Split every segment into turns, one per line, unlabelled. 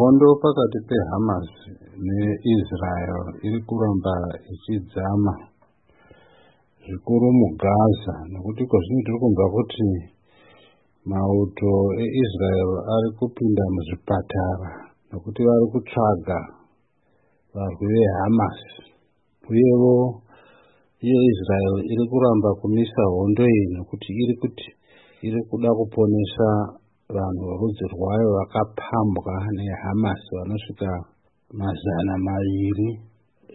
Hondo pakati peHamas neIsrael iri kuramba ichidzama zvikuru muGaza, nekuti kwazvino tiri kunzwa kuti mauto eIsrael ari kupinda muzvipatara nekuti vari kutsvaga varwi veHamas. Uyewo Israel iri kuramba kumisa hondo iyi nekuti iri kuda kuponesa vanhu verudzi rwayo vakapambwa neHamas vanosvika 200.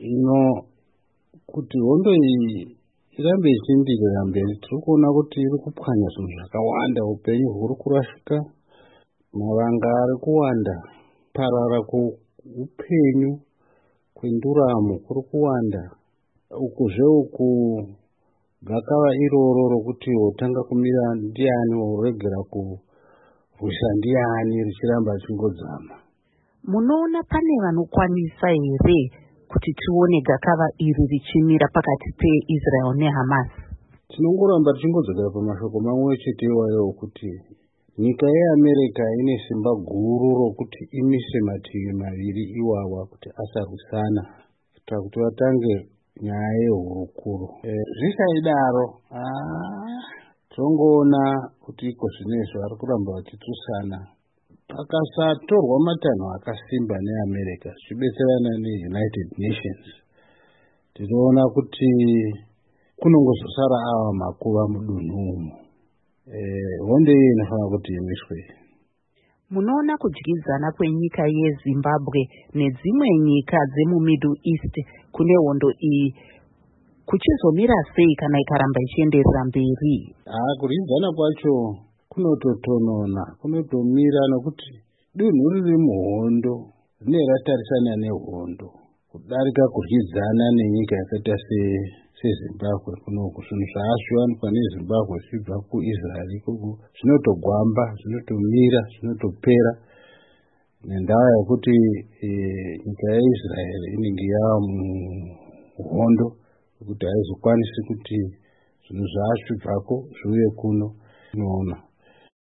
Kuti hondo iyi irambe ichienderera mberi, tiri kuona kuti iri kupwanya zvinhu zvakawanda. Upenyu huri kurasika, mavanga ari kuwanda, parara kweupenyu kwenduramo kuri kuwanda. Ukuzve uku gakava iroro rokuti wotanga kumira ndiani, woregera kurwisa ndiani, richiramba chingodzama.
Munoona pane vanokwanisa here kuti tione gakava iri richimira pakati peIsrael neHamas?
Tinongoramba tichingodzokera pamashoko mamwe chete iwayo kuti nyika yeAmerica ine simba guru rokuti imise mativi maviri iwawa kuti asarwisana kuitira kuti vatange nyaya yehurukuro. Zvisaidaro tongoona kuti iko zvinezvi vari kuramba vachitsusana. Pakasatorwa matanho akasimba neAmerica zvichibetserana neUnited Nations, tinoona kuti kunongozosara ava makuva mudunhu umu. Hondo iyi inofanira kuti imiswe.
Munoona kudyidzana kwenyika yeZimbabwe nedzimwe nyika dzemuMiddle East kune hondo iyi kuchizomira sei kana ikaramba ichienderera mberi?
Kudyidzana kwacho kunototonona, kunotomira nekuti dunhu riri muhondo rine ratarisana nehondo kudarika kudyidzana nenyika yakaita seZimbabwe kunoku. Zvinhu zvaazviwanikwa neZimbabwe zvibva kuIsrael ikoko zvinotogwamba, zvinotomira, zvinotopera nendaa yekuti nyika yeIsrael inenge yava muhondo kuti haizokwanisi kuti zvinhu zvaazvibvako zviuye kuno. Tinoona